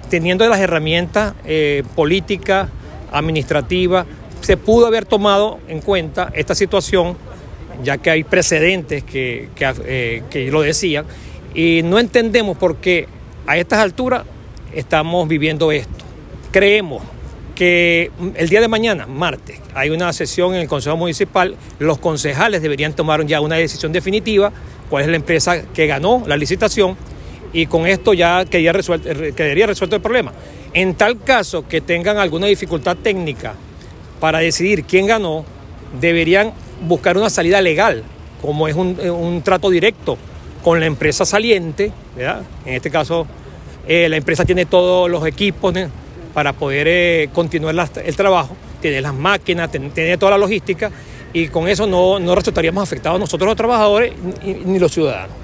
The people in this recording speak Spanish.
teniendo las herramientas políticas, administrativas, se pudo haber tomado en cuenta esta situación, ya que hay precedentes que lo decían, y no entendemos por qué a estas alturas estamos viviendo esto. Creemos que el día de mañana, martes, hay una sesión en el Consejo Municipal, los concejales deberían tomar ya una decisión definitiva, cuál es la empresa que ganó la licitación, y con esto ya quedaría resuelto el problema. En tal caso que tengan alguna dificultad técnica para decidir quién ganó, deberían buscar una salida legal, como es un trato directo con la empresa saliente, ¿verdad? En este caso, la empresa tiene todos los equipos para poder continuar el trabajo, tiene las máquinas, tiene toda la logística, y con eso no resultaríamos afectados nosotros los trabajadores ni los ciudadanos.